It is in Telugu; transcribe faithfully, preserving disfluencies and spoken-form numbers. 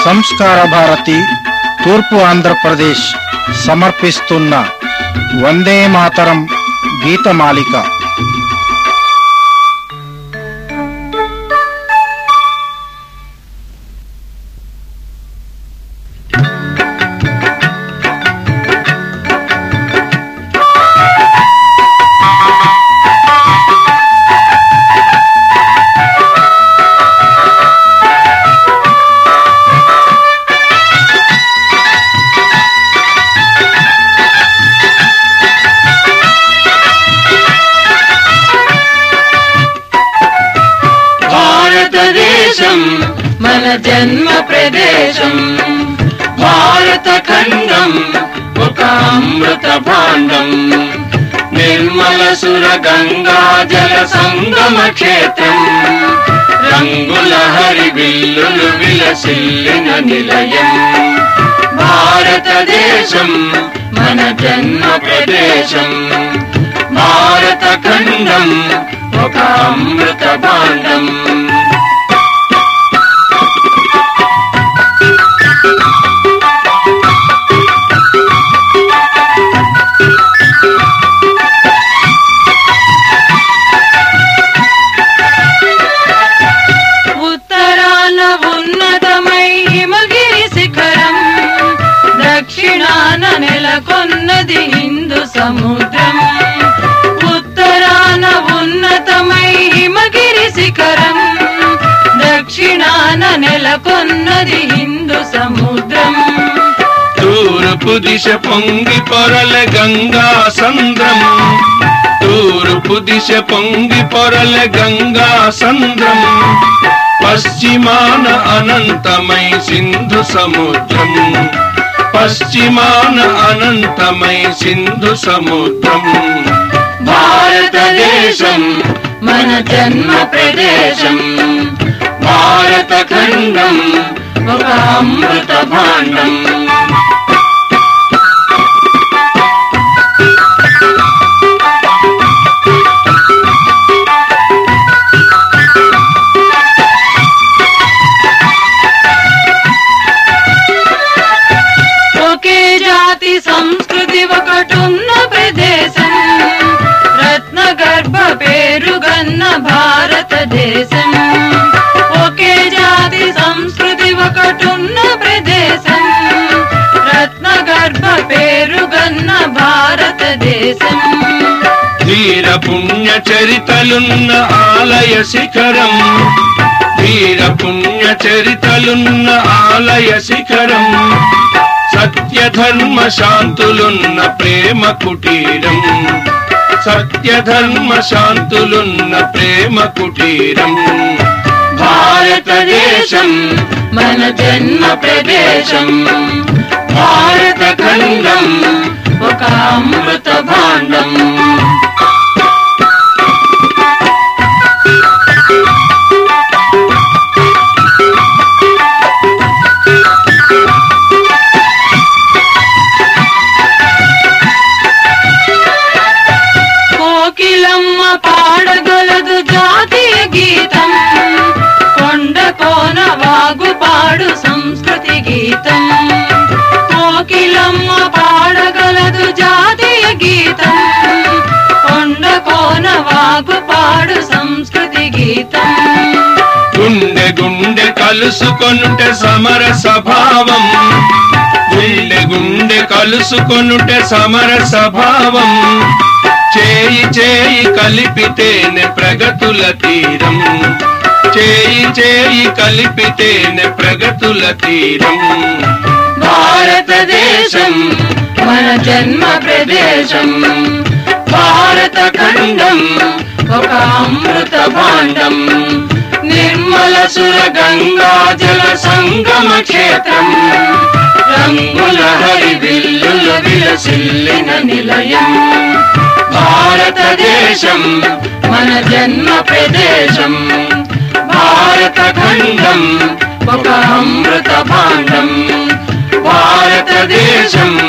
సంస్కార భారతి తూర్పు ఆంధ్రప్రదేశ్ సమర్పిస్తున్న వందే మాతరం గీతమాలిక. భారతదేశం మన జన్మ ప్రదేశం, భారత ఖండం ఒక అమృత భాండం, నిర్మల సుర గంగా జల సంగమ క్షేత్రం, రంగుల హరివిల్లులు విలసిల్లిన నిలయం. భారతదేశం మన జన్మ ప్రదేశం, భారత ఖండం ఒక అమృత భాండం. ఉత్తరాన ఉన్నతమై హిమగిరి శిఖరం, దక్షిణాన నెలకొన్నది హిందూ సముద్రం. ఉత్తరాన ఉన్నతమై హిమగిరి శిఖరం, దక్షిణాన నెలకొన్నది హిందూ సముద్రం. తూర్పు దిశ పొంగి పొరల గంగా సంద్రం, తూర్పు దిశ పొంగి పొరల గంగా సంద్రం, పశ్చిమాన అనంతమై సింధు సముద్రం, పశ్చిమాన అనంతమై సింధు సముద్రం. భారతదేశం మన జన్మ ప్రదేశం, భారత ఖండం ఒక అమృత భాండం. ఒకే జాతి సంస్కృతి ఒకటున్న ప్రదేశం, రత్న గర్భ పేరుగన్న భారతదేశం. ఒకే జాతి సంస్కృతి ఒకటున్న ప్రదేశం, రత్న గర్భ పేరుగన్న భారతదేశం. ధీర పుణ్య చరితలున్న ఆలయ శిఖరం, ధీర పుణ్య చరితలున్న ఆలయ శిఖరం, సత్య ధర్మ శాంతులున్న ప్రేమ కుటీరం, సత్య ధర్మ శాంతులున్న ప్రేమ కుటీరం. భారతదేశం మన జన్మ ప్రదేశం, భారత ఖండం ఒక అమృత భాండం. కోకిలమ్మ పాడగలదు జాతీయ గీతం, కొండ కోన వాగు పాడు సంస్కృతి గీతం. కోకిలమ్మ పాడగలదు జాతీయ గీతం, కొండ కోన వాగు పాడు సంస్కృతి గీతం. గుండె గుండె కలుసుకొనుట సమర స్వభావం, గుండె గుండె కలుసుకొనుట సమర స్వభావం, చేయి చేయి కలిపితేనే ప్రగతుల తీరం, చేయి చేయి కలిపితేనే ప్రగతుల తీరం. భారతదేశం మన జన్మ ప్రదేశం, భారత ఖండం ఒక అమృత భాండం, నిర్మల సుర గంగా జల సంగమ క్షేత్రం, రంగుల హరివిల్లులు విలసిల్లిన నిలయం. భారతదేశం మన జన్మ ప్రదేశం, భారత ఖండం ఒక అమృత భాండం, భారతదేశం